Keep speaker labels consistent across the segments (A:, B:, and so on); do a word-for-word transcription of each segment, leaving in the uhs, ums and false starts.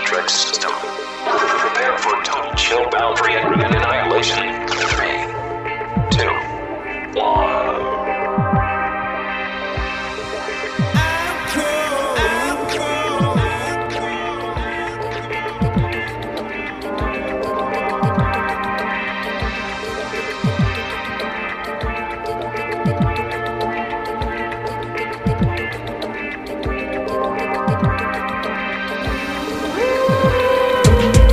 A: matrix system. Prepare for total chill boundary and annihilation. Three, two, one.
B: Thank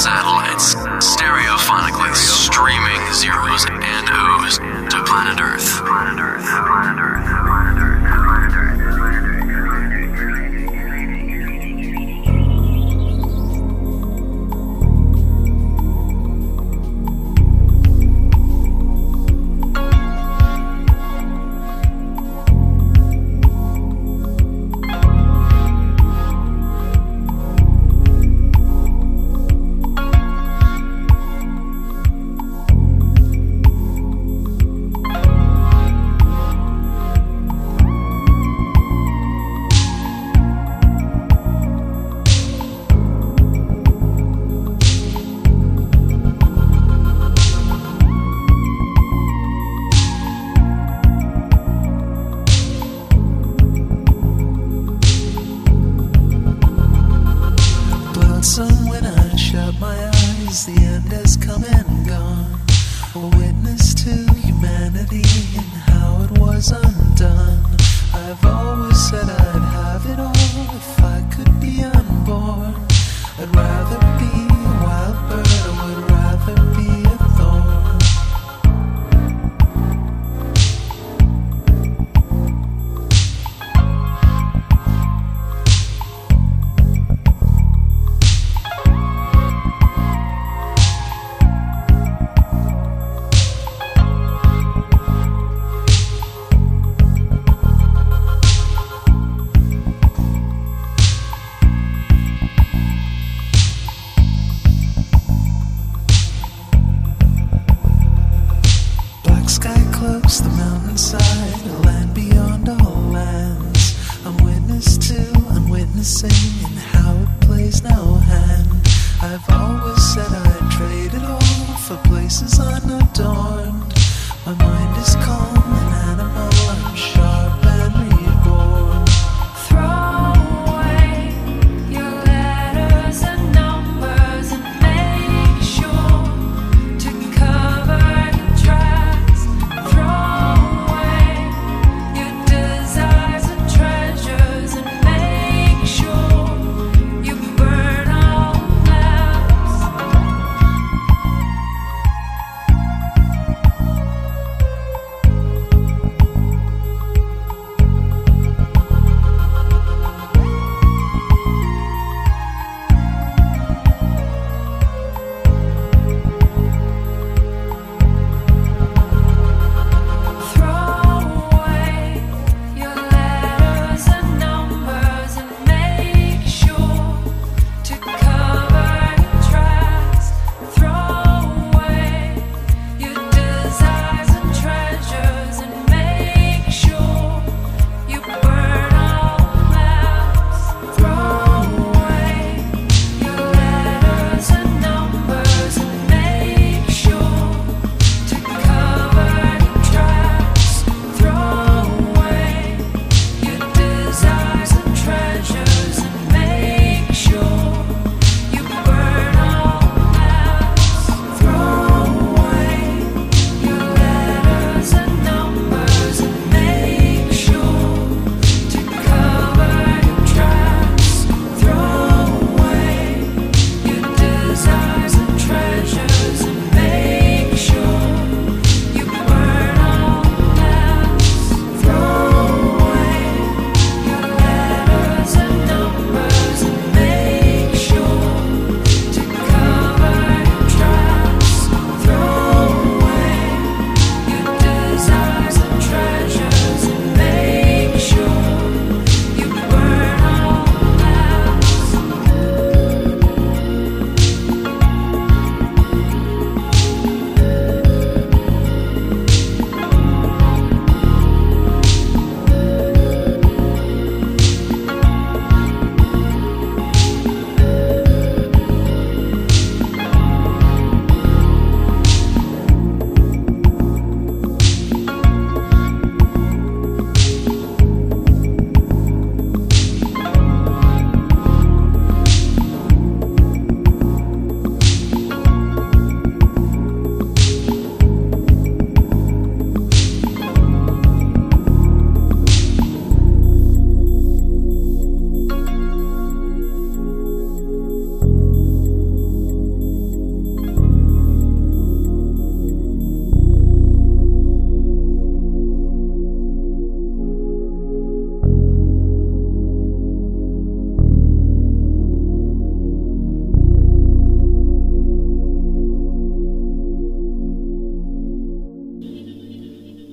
B: satellites, stereophonically streaming zeros and O's to planet Earth. Planet Earth, planet Earth, planet Earth, planet Earth, planet Earth.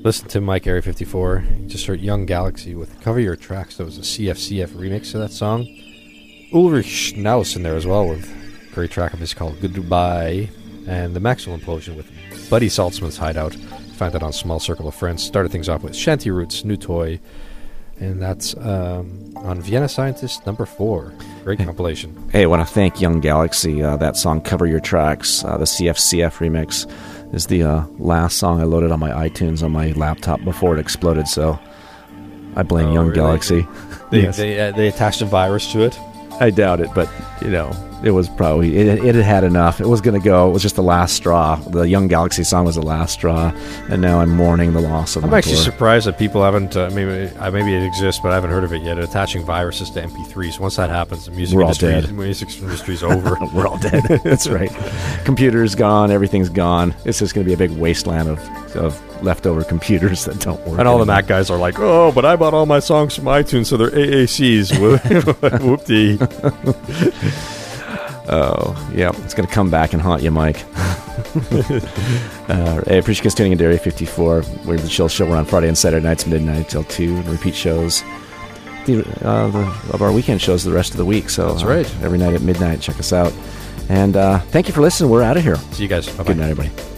C: Listen to Mike Area fifty-four. You just heard Young Galaxy with Cover Your Tracks. That was a C F C F remix of that song. Ulrich Schnaus in there as well with a great track of his called Goodbye. And the Maxwell Implosion with Buddy Saltzman's Hideout. Find that on Small Circle of Friends. Started things off with Shanty Roots, New Toy. And that's um, on Vienna Scientist number four. Great hey. compilation.
D: Hey, I want to thank Young Galaxy. Uh, that song, Cover Your Tracks, uh, the C F C F remix, is the uh, last song I loaded on my iTunes on my laptop before it exploded, so I blame
C: oh,
D: Young
C: really?
D: Galaxy.
C: They,
D: yes.
C: they, uh, they attached a virus to it?
D: I doubt it, but, you know, it was probably, it, it had had enough. It was going to go. It was just the last straw. The Young Galaxy song was the last straw, and now I'm mourning the loss of
C: I'm
D: my
C: actually
D: tour.
C: surprised that people haven't, uh, maybe uh, maybe it exists, but I haven't heard of it yet, attaching viruses to M P threes. Once that happens, the music
D: We're all
C: industry,
D: dead.
C: the music industry's over.
D: We're all dead. That's right. Computer's gone. Everything's gone. It's just going to be a big wasteland of, of leftover computers that don't work.
C: And all
D: anymore.
C: the Mac guys are like, oh, but I bought all my songs from iTunes, so they're A A Cs. Whoop-dee.
D: Oh, yeah. It's going to come back and haunt you, Mike. uh, I appreciate you guys tuning into Area fifty-four. We're the Chill Show. We're on Friday and Saturday nights, midnight till two. And repeat shows the, uh, the, of our weekend shows the rest of the week. So
C: That's right.
D: Uh, every night at midnight, check us out. And uh, thank you for listening. We're out of here.
C: See you guys. Bye-bye.
D: Good night, everybody.